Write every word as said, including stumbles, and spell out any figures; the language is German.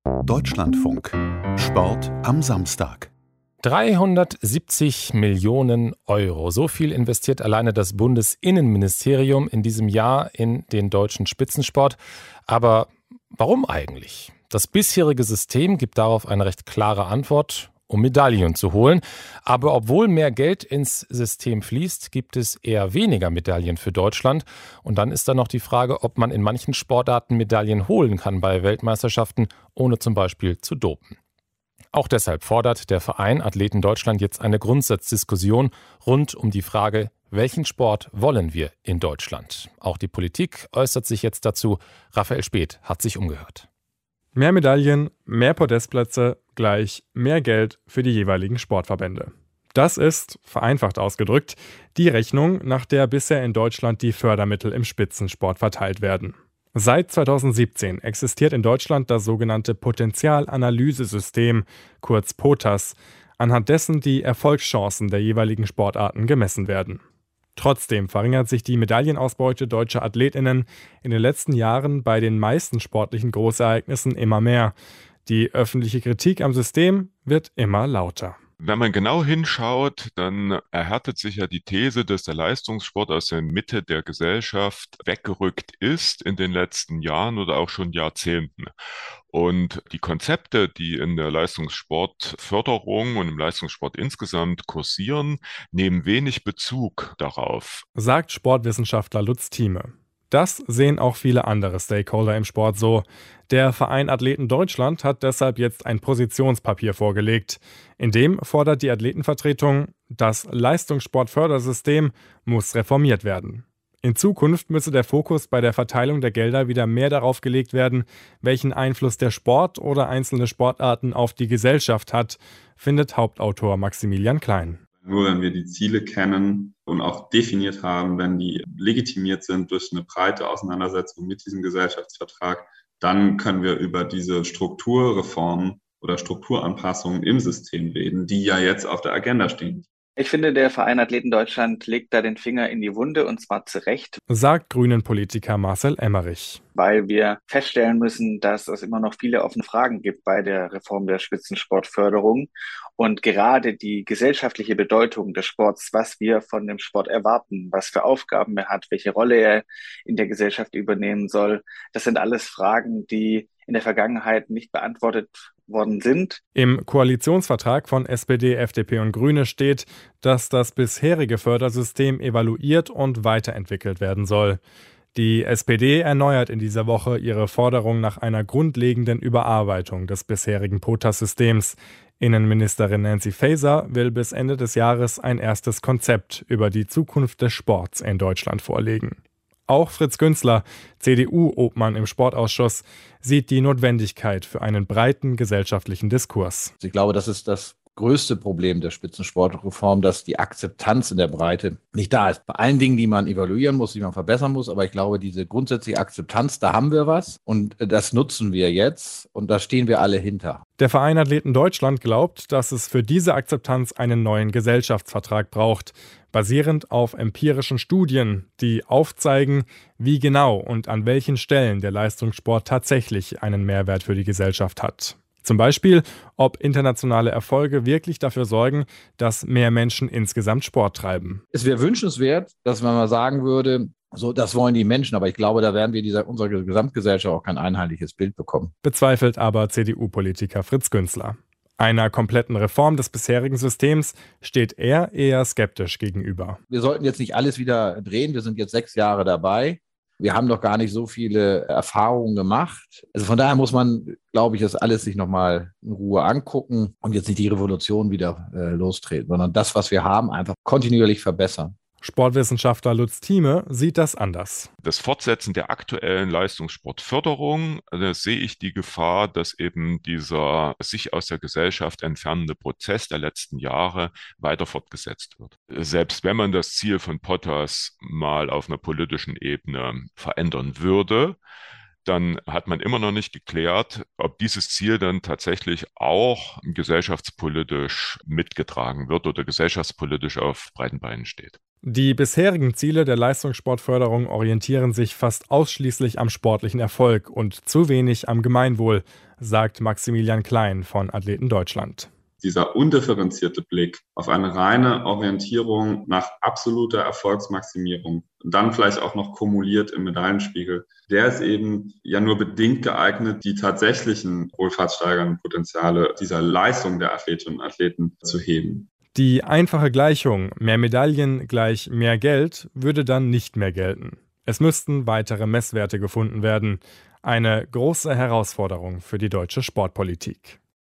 Deutschlandfunk. Sport am Samstag. dreihundertsiebzig Millionen Euro. So viel investiert alleine das Bundesinnenministerium in diesem Jahr in den deutschen Spitzensport. Aber warum eigentlich? Das bisherige System gibt darauf eine recht klare Antwort: um Medaillen zu holen. Aber obwohl mehr Geld ins System fließt, gibt es eher weniger Medaillen für Deutschland. Und dann ist da noch die Frage, ob man in manchen Sportarten Medaillen holen kann bei Weltmeisterschaften, ohne zum Beispiel zu dopen. Auch deshalb fordert der Verein Athleten Deutschland jetzt eine Grundsatzdiskussion rund um die Frage, welchen Sport wollen wir in Deutschland? Auch die Politik äußert sich jetzt dazu. Raphael Späth hat sich umgehört. Mehr Medaillen, mehr Podestplätze, gleich mehr Geld für die jeweiligen Sportverbände. Das ist, vereinfacht ausgedrückt, die Rechnung, nach der bisher in Deutschland die Fördermittel im Spitzensport verteilt werden. Seit zweitausendsiebzehn existiert in Deutschland das sogenannte Potenzialanalysesystem, kurz POTAS, anhand dessen die Erfolgschancen der jeweiligen Sportarten gemessen werden. Trotzdem verringert sich die Medaillenausbeute deutscher AthletInnen in den letzten Jahren bei den meisten sportlichen Großereignissen immer mehr. Die öffentliche Kritik am System wird immer lauter. Wenn man genau hinschaut, dann erhärtet sich ja die These, dass der Leistungssport aus der Mitte der Gesellschaft weggerückt ist in den letzten Jahren oder auch schon Jahrzehnten. Und die Konzepte, die in der Leistungssportförderung und im Leistungssport insgesamt kursieren, nehmen wenig Bezug darauf, sagt Sportwissenschaftler Lutz Thieme. Das sehen auch viele andere Stakeholder im Sport so. Der Verein Athleten Deutschland hat deshalb jetzt ein Positionspapier vorgelegt. In dem fordert die Athletenvertretung, das Leistungssportfördersystem muss reformiert werden. In Zukunft müsse der Fokus bei der Verteilung der Gelder wieder mehr darauf gelegt werden, welchen Einfluss der Sport oder einzelne Sportarten auf die Gesellschaft hat, findet Hauptautor Maximilian Klein. Nur wenn wir die Ziele kennen und auch definiert haben, wenn die legitimiert sind durch eine breite Auseinandersetzung mit diesem Gesellschaftsvertrag, dann können wir über diese Strukturreformen oder Strukturanpassungen im System reden, die ja jetzt auf der Agenda stehen. Ich finde, der Verein Athleten Deutschland legt da den Finger in die Wunde, und zwar zu Recht, sagt Grünen-Politiker Marcel Emmerich. Weil wir feststellen müssen, dass es immer noch viele offene Fragen gibt bei der Reform der Spitzensportförderung. Und gerade die gesellschaftliche Bedeutung des Sports, was wir von dem Sport erwarten, was für Aufgaben er hat, welche Rolle er in der Gesellschaft übernehmen soll, das sind alles Fragen, die in der Vergangenheit nicht beantwortet worden sind. Im Koalitionsvertrag von S P D, F D P und Grüne steht, dass das bisherige Fördersystem evaluiert und weiterentwickelt werden soll. Die S P D erneuert in dieser Woche ihre Forderung nach einer grundlegenden Überarbeitung des bisherigen POTAS-Systems. Innenministerin Nancy Faeser will bis Ende des Jahres ein erstes Konzept über die Zukunft des Sports in Deutschland vorlegen. Auch Fritz Günzler, C D U-Obmann im Sportausschuss, sieht die Notwendigkeit für einen breiten gesellschaftlichen Diskurs. Ich glaube, das ist das größte Problem der Spitzensportreform, dass die Akzeptanz in der Breite nicht da ist. Bei allen Dingen, die man evaluieren muss, die man verbessern muss, aber ich glaube, diese grundsätzliche Akzeptanz, da haben wir was und das nutzen wir jetzt und da stehen wir alle hinter. Der Verein Athleten Deutschland glaubt, dass es für diese Akzeptanz einen neuen Gesellschaftsvertrag braucht, basierend auf empirischen Studien, die aufzeigen, wie genau und an welchen Stellen der Leistungssport tatsächlich einen Mehrwert für die Gesellschaft hat. Zum Beispiel, ob internationale Erfolge wirklich dafür sorgen, dass mehr Menschen insgesamt Sport treiben. Es wäre wünschenswert, dass man mal sagen würde, so, das wollen die Menschen, aber ich glaube, da werden wir dieser, unserer Gesamtgesellschaft auch kein einheitliches Bild bekommen. Bezweifelt aber C D U-Politiker Fritz Günzler. Einer kompletten Reform des bisherigen Systems steht er eher skeptisch gegenüber. Wir sollten jetzt nicht alles wieder drehen, wir sind jetzt sechs Jahre dabei. Wir haben doch gar nicht so viele Erfahrungen gemacht. Also von daher muss man, glaube ich, das alles sich nochmal in Ruhe angucken und jetzt nicht die Revolution wieder äh, lostreten, sondern das, was wir haben, einfach kontinuierlich verbessern. Sportwissenschaftler Lutz Thieme sieht das anders. Das Fortsetzen der aktuellen Leistungssportförderung, da sehe ich die Gefahr, dass eben dieser sich aus der Gesellschaft entfernende Prozess der letzten Jahre weiter fortgesetzt wird. Selbst wenn man das Ziel von POTAS mal auf einer politischen Ebene verändern würde, dann hat man immer noch nicht geklärt, ob dieses Ziel dann tatsächlich auch gesellschaftspolitisch mitgetragen wird oder gesellschaftspolitisch auf breiten Beinen steht. Die bisherigen Ziele der Leistungssportförderung orientieren sich fast ausschließlich am sportlichen Erfolg und zu wenig am Gemeinwohl, sagt Maximilian Klein von Athleten Deutschland. Dieser undifferenzierte Blick auf eine reine Orientierung nach absoluter Erfolgsmaximierung, dann vielleicht auch noch kumuliert im Medaillenspiegel, der ist eben ja nur bedingt geeignet, die tatsächlichen wohlfahrtssteigernden Potenziale dieser Leistung der Athletinnen und Athleten zu heben. Die einfache Gleichung mehr Medaillen gleich mehr Geld würde dann nicht mehr gelten. Es müssten weitere Messwerte gefunden werden. Eine große Herausforderung für die deutsche Sportpolitik.